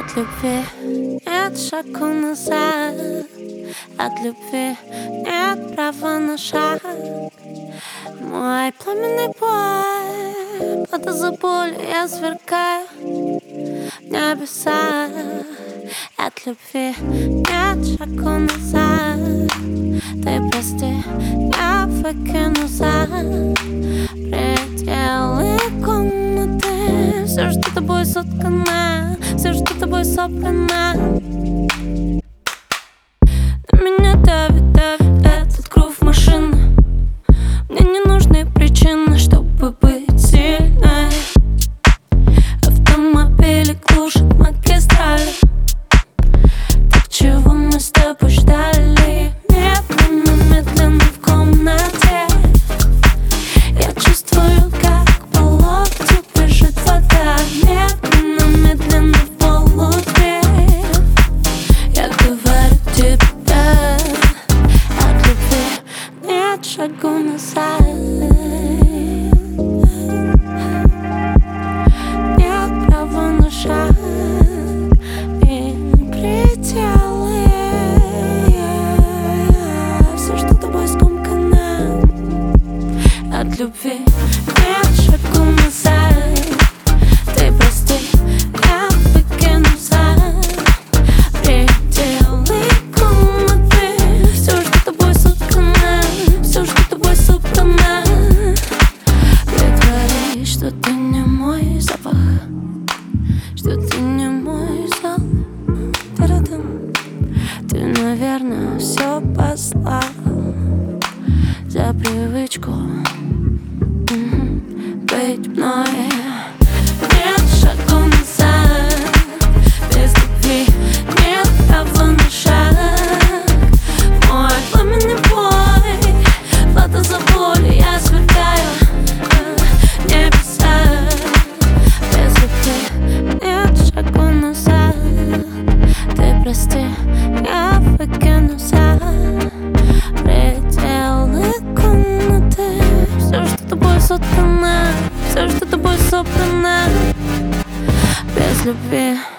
От любви нет шагу назад, от любви нет права на шаг. Мой пламенный бой, плата за боль, я сверкаю в небеса. От любви нет шагу назад, ты прости, я выкину за пределы комнаты. Все, что тобой соткано, все, что тобой собрано, на меня давит, давит этот грув машины. Мне не нужны причины, чтобы быть сильной. Автомобили глушат магистрали. Так чего мы с тобой ждали? Медленно, медленно в комнате я чувствую, как по локтю бежит вода. Медленно, медленно в полутьме я говорю тебе: от любви нет шагу назад. Нет права на шаг и пределы. Все, что тобой скомкано, от любви нет шагу назад. Ты прости, я выкину за пределы комнаты. Все, что тобой соткано, все, что тобой собрано. Притворись, что ты не мой запах, что ты не мой зал. Та-да-дам. Ты, наверное, все послал за привычку быть мной. Нет шагу назад, без любви нет права на шаг. Мой пламенный бой, плата за боль, я сверкаю в небеса. Без любви нет шагу назад, ты прости, я выкину за пределы комнаты. Все, что тобой соткано, все, что тобой собрано, без любви